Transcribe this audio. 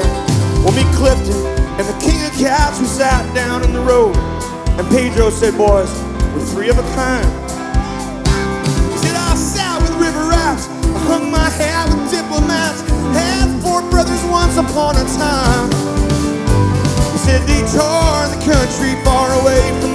Well, me, Clifton, and the King of Cats, we sat down in the road, and Pedro said, boys, we're three of a kind. He said, I sat with river rats, I hung my hat with diplomats, had four brothers once upon a time. He said, they tore the country far away from